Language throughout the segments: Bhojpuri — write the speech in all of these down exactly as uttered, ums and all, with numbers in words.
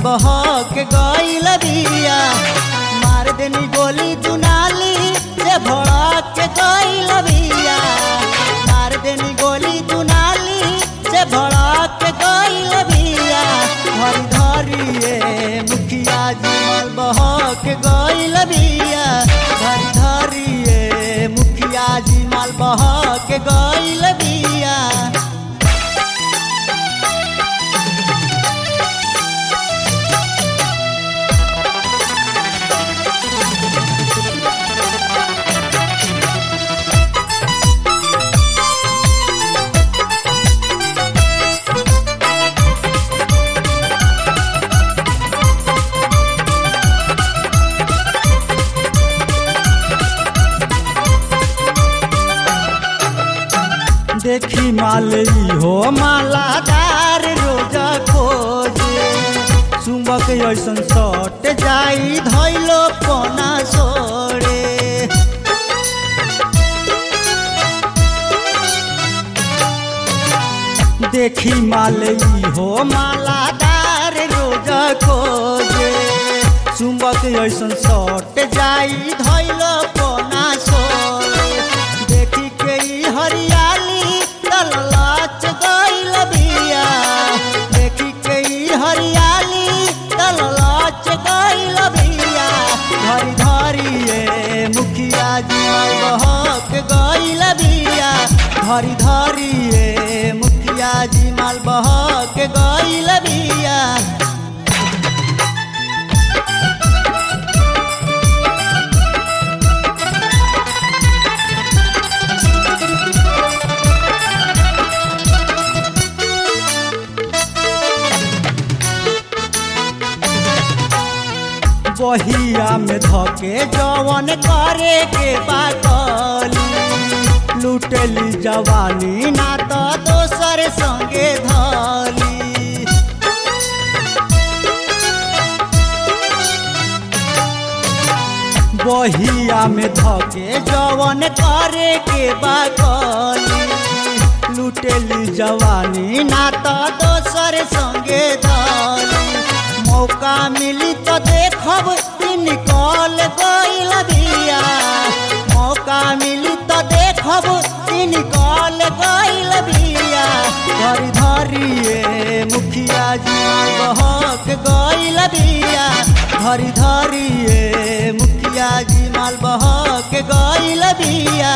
बहक गइल बिया। मार देनी गोली दुनाली से भड़क गइल बिया। मार देनी गोली दुनाली से भड़क गइल बिया। धरी धरिए मुखिया जी माल बहक गइल बिया। धरी धरिए मुखिया जी माल बहक गइल बिया। देखी माले हो मालादार रोज खोजे। सुबह के ऐसन सट जाई धैलो कोना सोड़े। देखी माले हो मालादार रोज खोजे। सुबह के ऐसन सट जाई धैलो कोना सोड़े। देखी के हरियाली तललाच गइल बिया। देखी के हरियाली तललाच गइल बिया। धरी धरिए मुखिया जी माल बहक गइल बिया। धरी धरिए मुखिया जी माल बहक गइल बिया। बहिया में धके जवन करे के बाकली। लुटली जवानी ना तो दोसर संगे धली। बहिया में धके जवन करे के बाकली। लुटली जवानी ना तो दोसर संगे धली। मौका मिली तो देखब निकल गइल बिया। मौका मिली तो देखब निकल गइल बिया। धरी धरिए मुखिया जी बहक गइल बिया। धरी धरिए मुखिया जी माल बहक गइल बिया।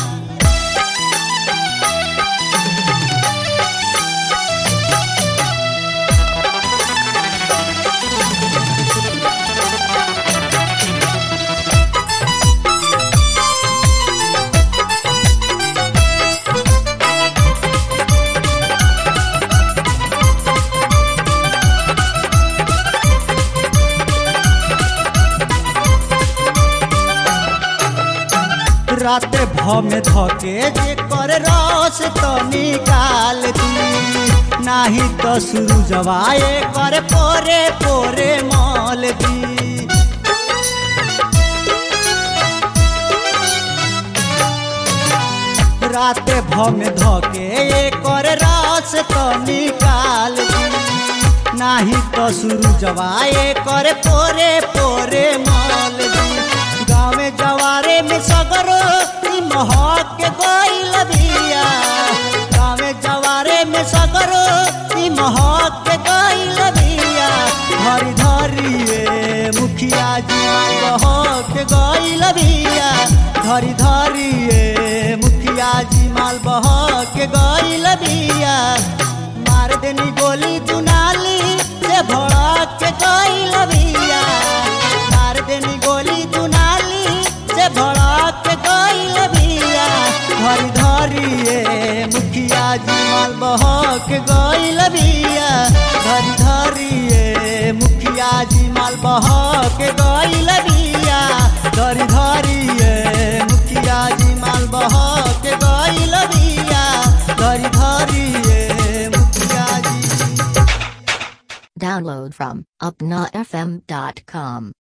रात भ में धके जे कर रस तो निकाल दी। नाही तो शुरू जवाए कर पोरे पोरे मल दी। रात भ में धके कर रस तो निकाल दी। नाही तो शुरू जवाए कर पोरे पोरे मल दी। गाँव जवारे में सगरो महक गइल बिया। गाँव जवारे में सगरो महक गइल बिया। धरी धरिए मुखिया जी बहक गइल बिया। धरी धरिए मुखिया जी माल बहक गइल बिया। मार देनी गोली दुनाली से भड़क गइल बिया। मार देनी गोली दुनाली से भड़क गइल बिया। धरी धरिए मुखिया जी माल बहक गइल बिया। धरी धरिए मुखिया जी माल बहक गइल बिया। धरी धरिए मुखिया जी माल बहक गइल बिया। धरी धरिए मुखिया जी। Download from upna f m dot com.